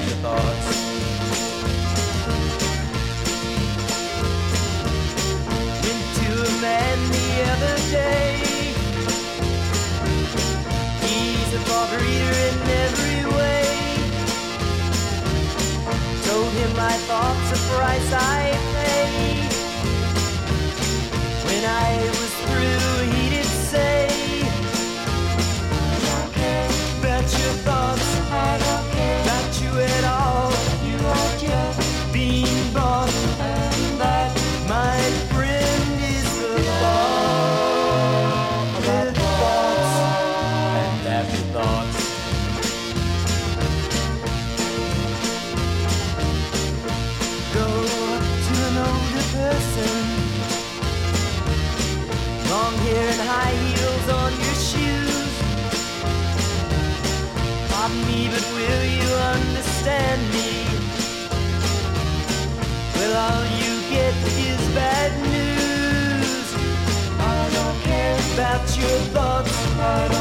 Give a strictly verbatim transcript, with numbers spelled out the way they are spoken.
your thoughts. Went to a man the other day. He's a thought reader in every way. Told him my thoughts, the price I paid. When I was through, he did say, I don't care about your thoughts, I don't care about you at all. You are just being bought, and that, my friend, is the law. About thoughts and afterthoughts. Go to an older person, long hair and high heels on your shoes. Pardon me, but will you understand me? Well, all you get is bad news. I don't care about your thoughts, I don't